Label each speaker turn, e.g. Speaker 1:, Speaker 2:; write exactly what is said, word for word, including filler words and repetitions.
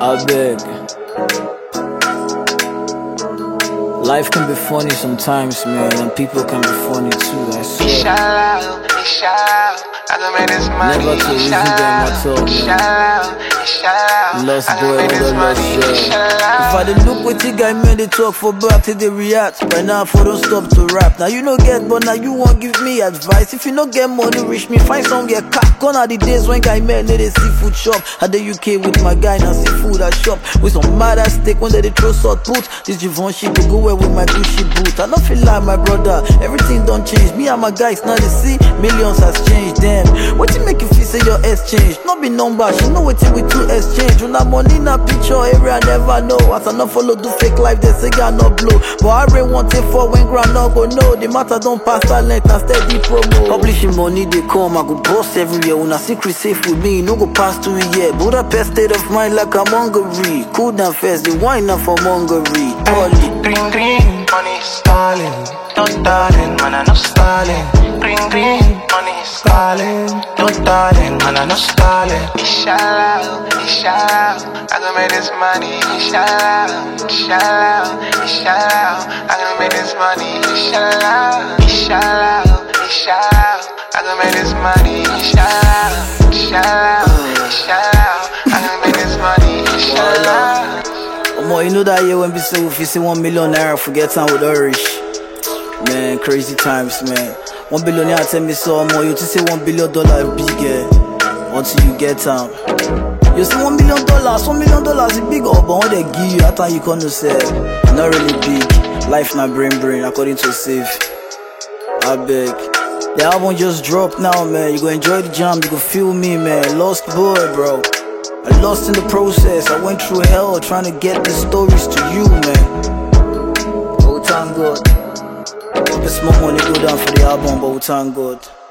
Speaker 1: I beg. Life can be funny sometimes, man, and people can be funny too, I swear.
Speaker 2: Inshallah, inshallah, I can make this money.
Speaker 1: Never to reason them at all, man.
Speaker 2: Inshallah, inshallah,
Speaker 1: Lost
Speaker 2: I
Speaker 1: boy,
Speaker 2: can make this
Speaker 1: other lost
Speaker 2: money.
Speaker 1: girl.
Speaker 2: Inshallah.
Speaker 1: If I did look what you guys made, they talk for back till they react. By now, for don't stop to rap. Now you no get, but now you won't give me advice. If you no get money, reach me, find some get cat. Gone are the days when guy made they seafood shop. At the U K with my guy, now seafood I shop. With some mad ass steak when they throw salt put. This Givenchy go go well with my Gucci boot. I don't feel like my brother, everything don't change. Me and my guys now they see millions has changed them. What you make you feel say your S change? Not be number, she know what we two exchange. When that money in a picture area, I never know. As I not follow do fake life, they say I not blow. But I really want it for when grand not go know. The matter don't pass talent and steady promo. Publishing money they come, I go boss every year. When I secret safe with me, no go pass two year. Budapest state of mind like I'm Hungary. Cool down first, the wine up from Hungary.
Speaker 2: Green, green, money stalling. No darling, man, I no stalling. Green, green, money stalling. No darling, man, I no stalling. Inshallah, inshallah, I can make this money. Inshallah, inshallah, inshallah, I can make this money. Inshallah, inshallah, inshallah, I can make this money. Inshallah, inshallah, inshallah, I can make this money. Inshallah.
Speaker 1: Omo, you know that year when we say if you see one million naira, forget time with the rich. Man, crazy times, man. One billionaire tell me so, Omo, you to say one billion dollar big, eh? Until you get time. You see one million dollars, one million dollars is big, oh, but what they give you, that time you can't say, not really big. Life not brain brain, according to Save. I beg. The album just dropped now, man. You go enjoy the jam, you go feel me, man. Lost boy, bro. I lost in the process. I went through hell trying to get the stories to you, man. Oh, thank God. Hope it's more money go down for the album, but oh, thank God.